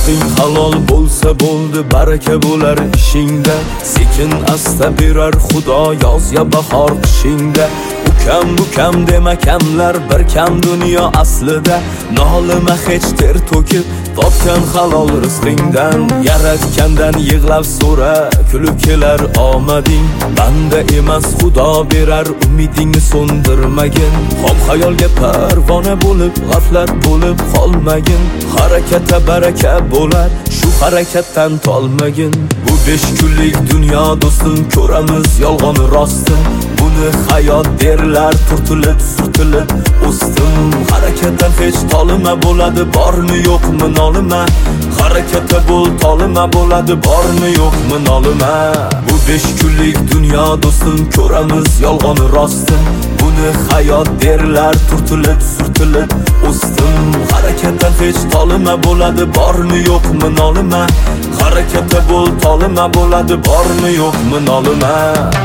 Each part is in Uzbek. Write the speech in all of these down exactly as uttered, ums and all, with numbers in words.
rizqing halol bo'lsa bo'ldi, baraka bo'lar ishingda. Sekin asta berar Xudo yoz ya bahor qishingda. Ukam bukam dema kamlar, bir kam dunyo aslida. Nolima hech ter to'kib topgan halol rizqingdan. Yaratgandan yig'lab so'ra, kulib kelar omading. Banda emas Xudo berar, umidingni so'ndirmagin. Xom xayolga parvona bo'lib, g'aflat bo'lib qolmagin. Harakatda baraka bo'lar, shu harakatdan tolmagin. Bu besh kunlik dunyo do'stim, ko'ramiz yolg'on rostni. Buni hayot derlar, turtilib surtilib o'sdim. Harakatdan hech tolima bo'ladi, bormi yo'qmi nolima. Harakatda bo'l, tolima bo'ladi, bormi yo'qmi nolima. Bu besh kunlik dunyo do'stim, ko'ramiz yolg'on rostni. Buni hayot derlar, turtilib surtilib o'sdim. Harakatdan hech tolima bo'ladi, bormi yo'qmi nolima. Harakatda bo'l, tolima bo'ladi, bormi yo'qmi nolima.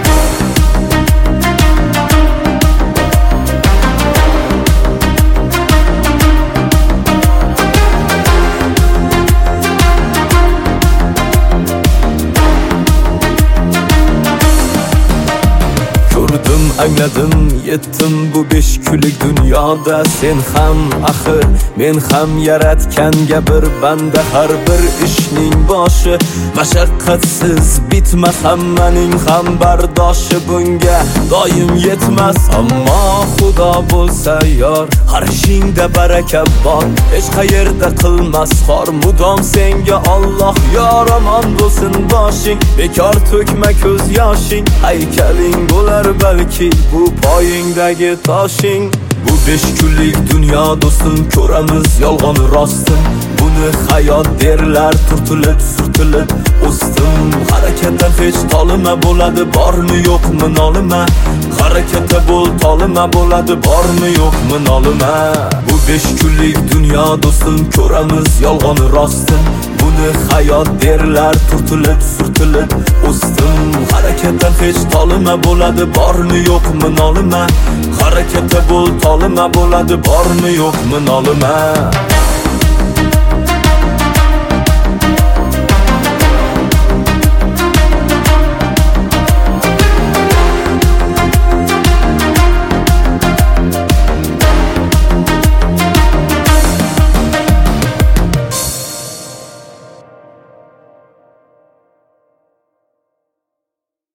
Angladim, yetdim bu besh kunlik dunyoda. Sen ham axir, men ham yaratganga bir banda. Har bir ishning boshi mashaqqatsiz bitmas, hammaning ham bardoshi bunga doim yetmas. Ammo Xudo bo'lsa yor, har ishingda baraka bor. Hech qayerda qilmas xor, mudom senga Alloh yor. Omon bo'lsin boshing, bekor to'kma ko'z yoshing. Haykaling bo'lar balki bu poyingdagi toshing. Bu besh kunlik dunyo do'stim, ko'ramiz yolg'on rostni. Buni hayot derlar, turtilib surtilib o'sdim. Harakatdan hech tolima bo'ladi, bormi yo'qmi nolima. Harakatda bo'l, tolima bo'ladi, bormi yo'qmi nolima. Bu besh kunlik dunyo do'stim, ko'ramiz yolg'on rostni. Buni hayot derlar, turtilib surtilib o'sdim. Harakatdan hech tolima bo'ladi, bormi yo'qmi nolima. Harakatda bo'l, tolima bo'ladi, bormi yo'qmi nolima.